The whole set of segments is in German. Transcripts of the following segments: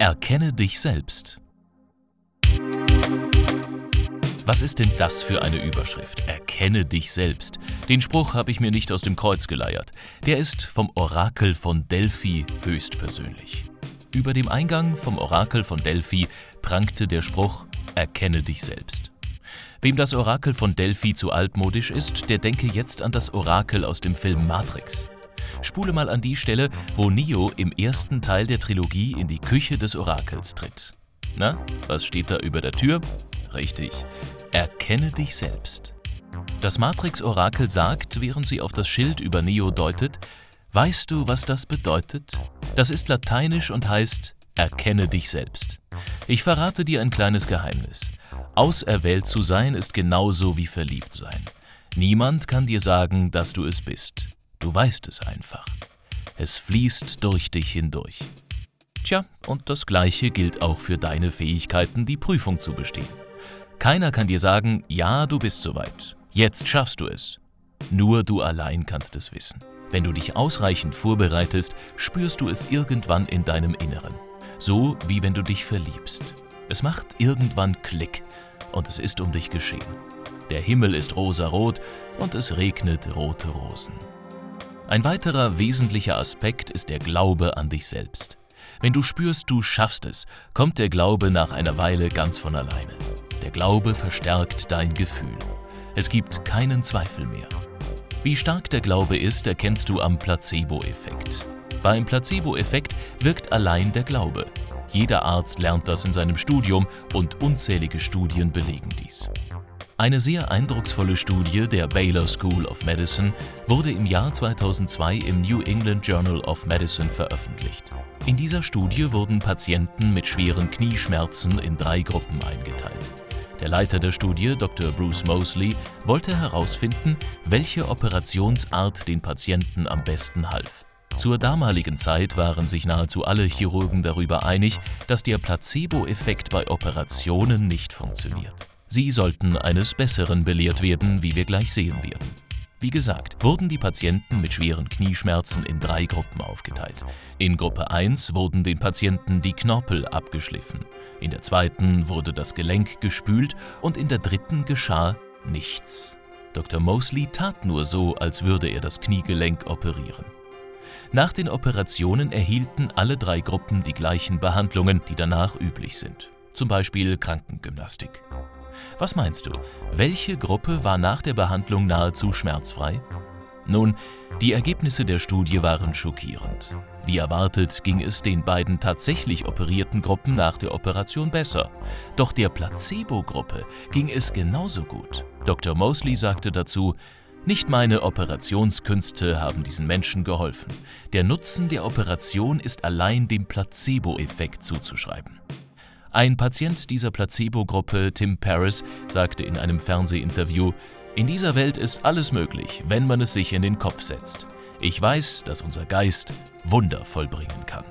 Erkenne dich selbst. Was ist denn das für eine Überschrift? Erkenne dich selbst. Den Spruch habe ich mir nicht aus dem Kreuz geleiert. Der ist vom Orakel von Delphi höchstpersönlich. Über dem Eingang vom Orakel von Delphi prangte der Spruch: Erkenne dich selbst. Wem das Orakel von Delphi zu altmodisch ist, der denke jetzt an das Orakel aus dem Film Matrix. Spule mal an die Stelle, wo Neo im ersten Teil der Trilogie in die Küche des Orakels tritt. Na, was steht da über der Tür? Richtig, erkenne dich selbst. Das Matrix-Orakel sagt, während sie auf das Schild über Neo deutet: Weißt du, was das bedeutet? Das ist lateinisch und heißt: Erkenne dich selbst. Ich verrate dir ein kleines Geheimnis. Auserwählt zu sein ist genauso wie verliebt sein. Niemand kann dir sagen, dass du es bist. Du weißt es einfach. Es fließt durch dich hindurch. Tja, und das Gleiche gilt auch für deine Fähigkeiten, die Prüfung zu bestehen. Keiner kann dir sagen: Ja, du bist soweit. Jetzt schaffst du es. Nur du allein kannst es wissen. Wenn du dich ausreichend vorbereitest, spürst du es irgendwann in deinem Inneren. So wie wenn du dich verliebst. Es macht irgendwann Klick und es ist um dich geschehen. Der Himmel ist rosarot und es regnet rote Rosen. Ein weiterer wesentlicher Aspekt ist der Glaube an dich selbst. Wenn du spürst, du schaffst es, kommt der Glaube nach einer Weile ganz von alleine. Der Glaube verstärkt dein Gefühl. Es gibt keinen Zweifel mehr. Wie stark der Glaube ist, erkennst du am Placebo-Effekt. Beim Placebo-Effekt wirkt allein der Glaube. Jeder Arzt lernt das in seinem Studium und unzählige Studien belegen dies. Eine sehr eindrucksvolle Studie der Baylor School of Medicine wurde im Jahr 2002 im New England Journal of Medicine veröffentlicht. In dieser Studie wurden Patienten mit schweren Knieschmerzen in 3 Gruppen eingeteilt. Der Leiter der Studie, Dr. Bruce Moseley, wollte herausfinden, welche Operationsart den Patienten am besten half. Zur damaligen Zeit waren sich nahezu alle Chirurgen darüber einig, dass der Placebo-Effekt bei Operationen nicht funktioniert. Sie sollten eines Besseren belehrt werden, wie wir gleich sehen werden. Wie gesagt, wurden die Patienten mit schweren Knieschmerzen in 3 Gruppen aufgeteilt. In Gruppe 1 wurden den Patienten die Knorpel abgeschliffen, in der 2. wurde das Gelenk gespült und in der 3. geschah nichts. Dr. Moseley tat nur so, als würde er das Kniegelenk operieren. Nach den Operationen erhielten alle 3 Gruppen die gleichen Behandlungen, die danach üblich sind, zum Beispiel Krankengymnastik. Was meinst du, welche Gruppe war nach der Behandlung nahezu schmerzfrei? Nun, die Ergebnisse der Studie waren schockierend. Wie erwartet ging es den beiden tatsächlich operierten Gruppen nach der Operation besser. Doch der Placebo-Gruppe ging es genauso gut. Dr. Moseley sagte dazu: Nicht meine Operationskünste haben diesen Menschen geholfen. Der Nutzen der Operation ist allein dem Placebo-Effekt zuzuschreiben. Ein Patient dieser Placebo-Gruppe, Tim Paris, sagte in einem Fernsehinterview: In dieser Welt ist alles möglich, wenn man es sich in den Kopf setzt. Ich weiß, dass unser Geist Wunder vollbringen kann.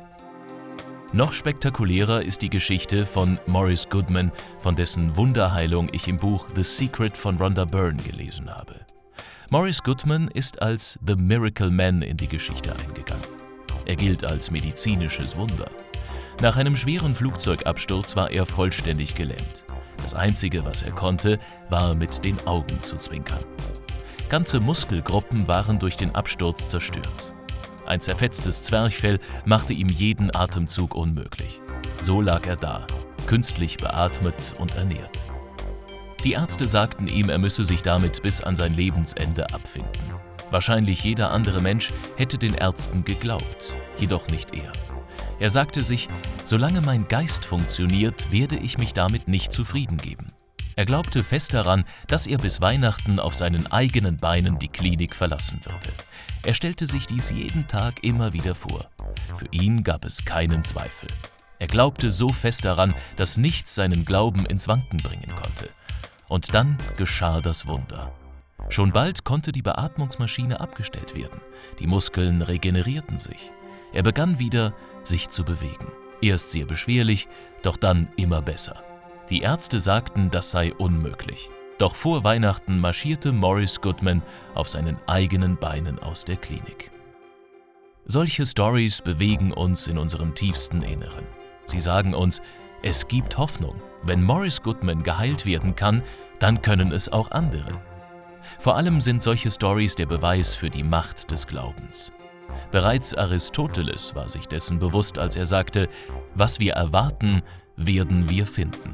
Noch spektakulärer ist die Geschichte von Maurice Goodman, von dessen Wunderheilung ich im Buch The Secret von Rhonda Byrne gelesen habe. Maurice Goodman ist als The Miracle Man in die Geschichte eingegangen. Er gilt als medizinisches Wunder. Nach einem schweren Flugzeugabsturz war er vollständig gelähmt. Das Einzige, was er konnte, war mit den Augen zu zwinkern. Ganze Muskelgruppen waren durch den Absturz zerstört. Ein zerfetztes Zwerchfell machte ihm jeden Atemzug unmöglich. So lag er da, künstlich beatmet und ernährt. Die Ärzte sagten ihm, er müsse sich damit bis an sein Lebensende abfinden. Wahrscheinlich jeder andere Mensch hätte den Ärzten geglaubt, jedoch nicht er. Er sagte sich: Solange mein Geist funktioniert, werde ich mich damit nicht zufrieden geben. Er glaubte fest daran, dass er bis Weihnachten auf seinen eigenen Beinen die Klinik verlassen würde. Er stellte sich dies jeden Tag immer wieder vor. Für ihn gab es keinen Zweifel. Er glaubte so fest daran, dass nichts seinen Glauben ins Wanken bringen konnte. Und dann geschah das Wunder. Schon bald konnte die Beatmungsmaschine abgestellt werden. Die Muskeln regenerierten sich. Er begann wieder, sich zu bewegen. Erst sehr beschwerlich, doch dann immer besser. Die Ärzte sagten, das sei unmöglich. Doch vor Weihnachten marschierte Maurice Goodman auf seinen eigenen Beinen aus der Klinik. Solche Storys bewegen uns in unserem tiefsten Inneren. Sie sagen uns, es gibt Hoffnung. Wenn Morris Goodman geheilt werden kann, dann können es auch andere. Vor allem sind solche Stories der Beweis für die Macht des Glaubens. Bereits Aristoteles war sich dessen bewusst, als er sagte, was wir erwarten, werden wir finden.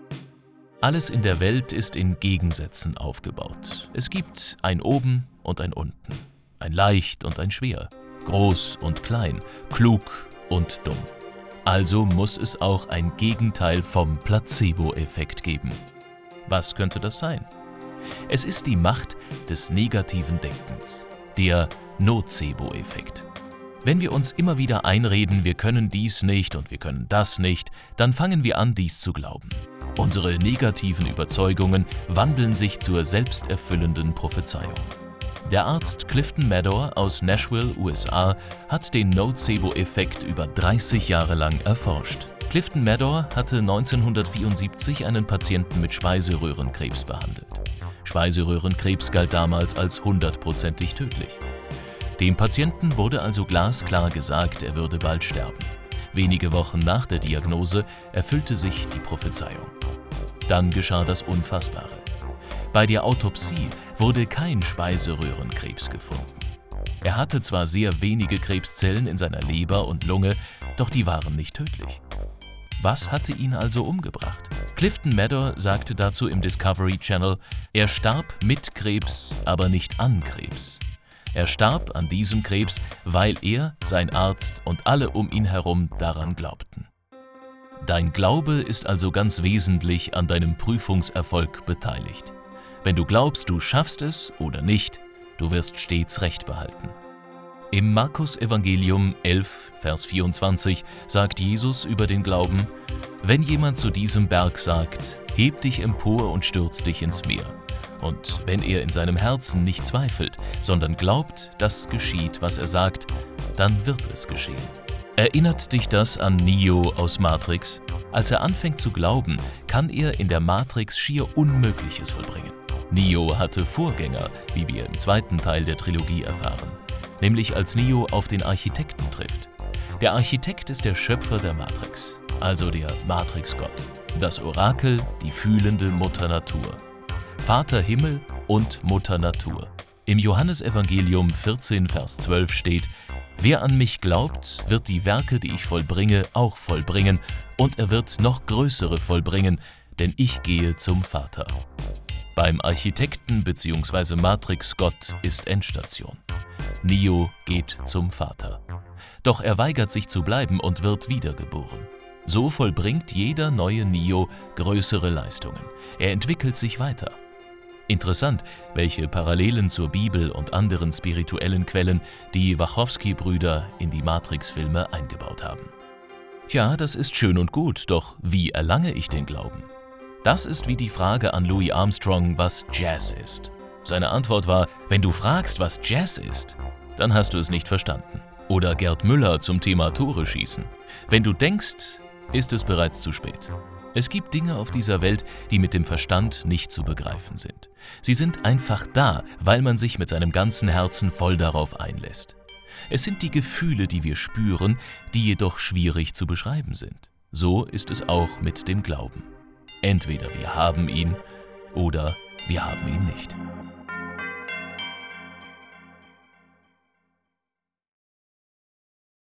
Alles in der Welt ist in Gegensätzen aufgebaut. Es gibt ein Oben und ein Unten, ein Leicht und ein Schwer, groß und klein, klug und dumm. Also muss es auch ein Gegenteil vom Placebo-Effekt geben. Was könnte das sein? Es ist die Macht des negativen Denkens, der Nocebo-Effekt. Wenn wir uns immer wieder einreden, wir können dies nicht und wir können das nicht, dann fangen wir an, dies zu glauben. Unsere negativen Überzeugungen wandeln sich zur selbsterfüllenden Prophezeiung. Der Arzt Clifton Medor aus Nashville, USA, hat den Nocebo-Effekt über 30 Jahre lang erforscht. Clifton Medor hatte 1974 einen Patienten mit Speiseröhrenkrebs behandelt. Speiseröhrenkrebs galt damals als 100%ig tödlich. Dem Patienten wurde also glasklar gesagt, er würde bald sterben. Wenige Wochen nach der Diagnose erfüllte sich die Prophezeiung. Dann geschah das Unfassbare. Bei der Autopsie wurde kein Speiseröhrenkrebs gefunden. Er hatte zwar sehr wenige Krebszellen in seiner Leber und Lunge, doch die waren nicht tödlich. Was hatte ihn also umgebracht? Clifton Medor sagte dazu im Discovery Channel, er starb mit Krebs, aber nicht an Krebs. Er starb an diesem Krebs, weil er, sein Arzt und alle um ihn herum daran glaubten. Dein Glaube ist also ganz wesentlich an deinem Prüfungserfolg beteiligt. Wenn du glaubst, du schaffst es oder nicht, du wirst stets Recht behalten. Im Markus-Evangelium 11, Vers 24 sagt Jesus über den Glauben, wenn jemand zu diesem Berg sagt, heb dich empor und stürz dich ins Meer. Und wenn er in seinem Herzen nicht zweifelt, sondern glaubt, dass geschieht, was er sagt, dann wird es geschehen. Erinnert dich das an Neo aus Matrix? Als er anfängt zu glauben, kann er in der Matrix schier Unmögliches vollbringen. Neo hatte Vorgänger, wie wir im zweiten Teil der Trilogie erfahren, nämlich als Neo auf den Architekten trifft. Der Architekt ist der Schöpfer der Matrix, also der Matrix-Gott, das Orakel, die fühlende Mutter Natur. Vater Himmel und Mutter Natur. Im Johannesevangelium 14, Vers 12 steht, wer an mich glaubt, wird die Werke, die ich vollbringe, auch vollbringen, und er wird noch größere vollbringen, denn ich gehe zum Vater. Beim Architekten bzw. Matrix-Gott ist Endstation. Neo geht zum Vater. Doch er weigert sich zu bleiben und wird wiedergeboren. So vollbringt jeder neue Neo größere Leistungen. Er entwickelt sich weiter. Interessant, welche Parallelen zur Bibel und anderen spirituellen Quellen die Wachowski-Brüder in die Matrix-Filme eingebaut haben. Tja, das ist schön und gut, doch wie erlange ich den Glauben? Das ist wie die Frage an Louis Armstrong, was Jazz ist. Seine Antwort war, wenn du fragst, was Jazz ist, dann hast du es nicht verstanden. Oder Gerd Müller zum Thema Tore schießen. Wenn du denkst, ist es bereits zu spät. Es gibt Dinge auf dieser Welt, die mit dem Verstand nicht zu begreifen sind. Sie sind einfach da, weil man sich mit seinem ganzen Herzen voll darauf einlässt. Es sind die Gefühle, die wir spüren, die jedoch schwierig zu beschreiben sind. So ist es auch mit dem Glauben. Entweder wir haben ihn oder wir haben ihn nicht.